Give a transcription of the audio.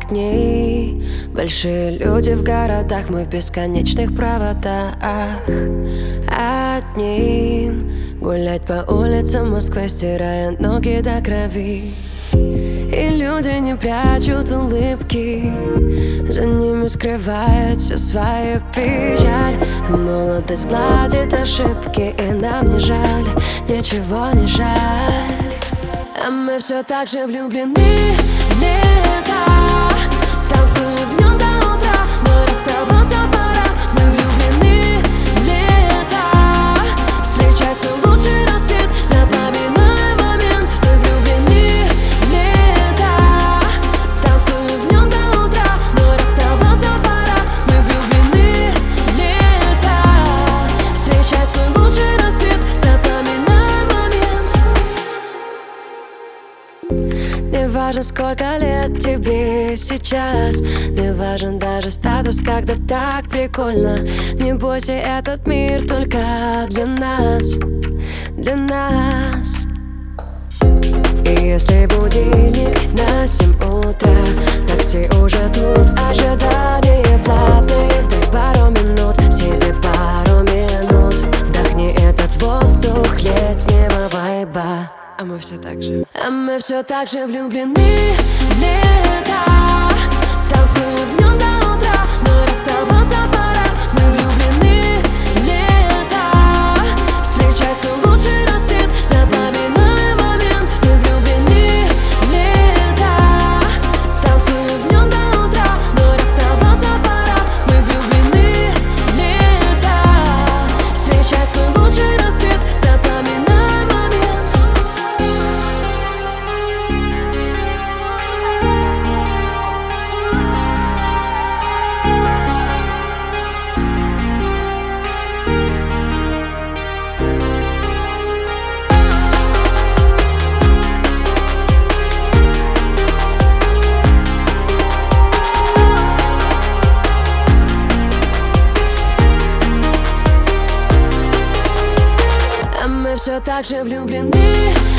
огни. Большие люди в городах, мы в бесконечных проводах. Одним гулять по улицам Москвы, стирая ноги до крови. И люди не прячут улыбки, за ними скрывают всю свою печаль. Молодость гладит ошибки, и нам не жаль, ничего не жаль. А мы все так же влюблены в лето, танцуем днем до утра, но расставаться пора. Мы влюблены в лето, встречается лучший рассвет, запоминаем момент. Мы влюблены в лето, танцуем днем до утра, но расставаться пора. Мы влюблены в лето, встречается лучший рассвет, запоминаем момент. Не важно, сколько лет тебе сейчас, не важен даже статус, когда так прикольно. Не бойся, этот мир только для нас, для нас. И если будильник на 7 утра, такси уже тут, ожидание платное. Дай пару минут, себе пару минут, вдохни этот воздух летнего вайба. А мы все так же влюблены в лето, танцуем днем до утра, но расставаться пора. Мы влюблены в лето, встречается лучший рассвет, запоминаем момент. Мы влюблены в лето, танцуем днем до утра, но расставаться пора. Мы влюблены в лето, встречается лучший рассвет, запоминаем момент. Мы все так же влюблены